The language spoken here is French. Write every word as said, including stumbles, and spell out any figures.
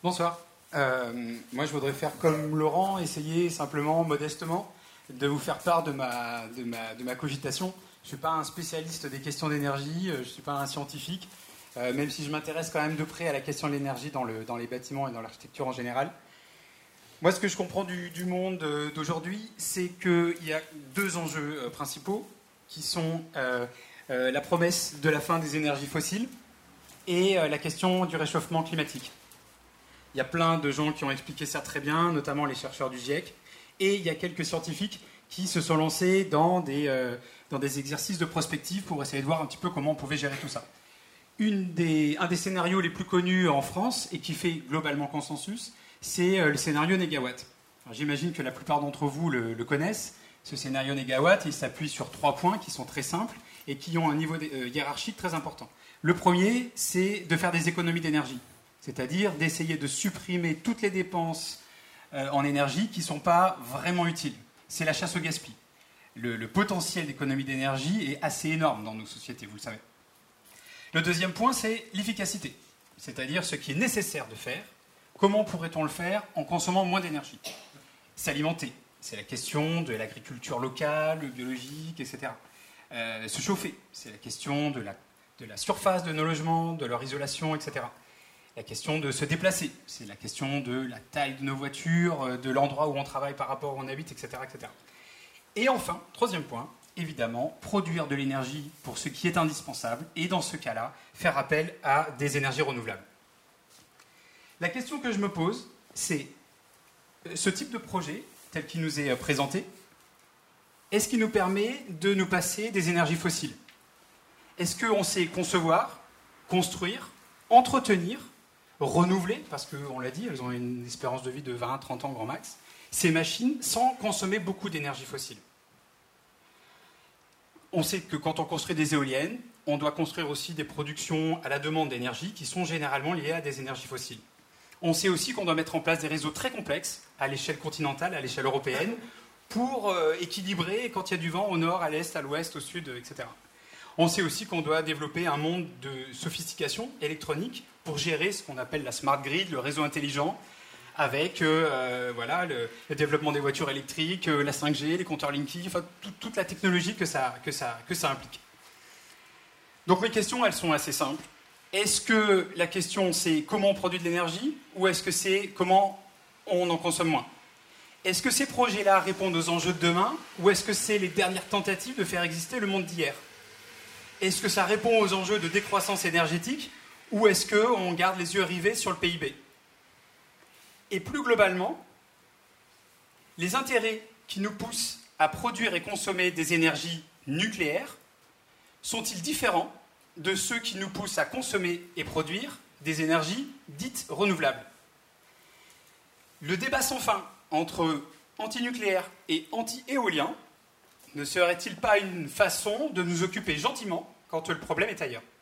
Bonsoir. Euh, moi, je voudrais faire comme Laurent, essayer simplement, modestement, de vous faire part de ma, de ma, de ma cogitation. Je ne suis pas un spécialiste des questions d'énergie, je ne suis pas un scientifique, euh, même si je m'intéresse quand même de près à la question de l'énergie dans, le, dans les bâtiments et dans l'architecture en général. Moi, ce que je comprends du, du monde d'aujourd'hui, c'est qu'il y a deux enjeux euh, principaux, qui sont euh, euh, la promesse de la fin des énergies fossiles et euh, la question du réchauffement climatique. Il y a plein de gens qui ont expliqué ça très bien, notamment les chercheurs du GIEC, et il y a quelques scientifiques qui se sont lancés dans des, euh, dans des exercices de prospective pour essayer de voir un petit peu comment on pouvait gérer tout ça. Une des, un des scénarios les plus connus en France, et qui fait globalement consensus, c'est euh, le scénario Négawatt. Alors, j'imagine que la plupart d'entre vous le, le connaissent. Ce scénario Négawatt, il s'appuie sur trois points qui sont très simples et qui ont un niveau de, euh, hiérarchique très important. Le premier, c'est de faire des économies d'énergie, c'est-à-dire d'essayer de supprimer toutes les dépenses euh, en énergie qui ne sont pas vraiment utiles. C'est la chasse au gaspillage. Le, le potentiel d'économie d'énergie est assez énorme dans nos sociétés, vous le savez. Le deuxième point, c'est l'efficacité, c'est-à-dire ce qui est nécessaire de faire. Comment pourrait-on le faire en consommant moins d'énergie? S'alimenter, c'est la question de l'agriculture locale, biologique, et cetera. Euh, se chauffer, c'est la question de la, de la surface de nos logements, de leur isolation, et cetera. La question de se déplacer, c'est la question de la taille de nos voitures, de l'endroit où on travaille par rapport où on habite, et cetera, et cetera. Et enfin, troisième point, évidemment, produire de l'énergie pour ce qui est indispensable, et dans ce cas-là, faire appel à des énergies renouvelables. La question que je me pose, c'est ce type de projet, tel qu'il nous est présenté, est-ce qu'il nous permet de nous passer des énergies fossiles? Est-ce qu'on sait concevoir, construire, entretenir, renouveler, parce qu'on l'a dit, elles ont une espérance de vie de vingt à trente ans grand max, ces machines sans consommer beaucoup d'énergie fossile? On sait que quand on construit des éoliennes, on doit construire aussi des productions à la demande d'énergie qui sont généralement liées à des énergies fossiles. On sait aussi qu'on doit mettre en place des réseaux très complexes à l'échelle continentale, à l'échelle européenne, pour euh, équilibrer quand il y a du vent au nord, à l'est, à l'ouest, au sud, et cetera. On sait aussi qu'on doit développer un monde de sophistication électronique pour gérer ce qu'on appelle la smart grid, le réseau intelligent, avec euh, voilà, le, le développement des voitures électriques, euh, la cinq G, les compteurs Linky, enfin, tout, toute la technologie que ça, que, ça, que ça implique. Donc mes questions, elles sont assez simples. Est-ce que la question, c'est comment on produit de l'énergie, ou est-ce que c'est comment on en consomme moins? Est-ce que ces projets-là répondent aux enjeux de demain, ou est-ce que c'est les dernières tentatives de faire exister le monde d'hier? Est-ce que ça répond aux enjeux de décroissance énergétique, ou est-ce qu'on garde les yeux rivés sur le P I B? Et plus globalement, les intérêts qui nous poussent à produire et consommer des énergies nucléaires sont-ils différents de ceux qui nous poussent à consommer et produire des énergies dites renouvelables? Le débat sans fin entre anti-nucléaire et anti-éolien ne serait-il pas une façon de nous occuper gentiment quand le problème est ailleurs?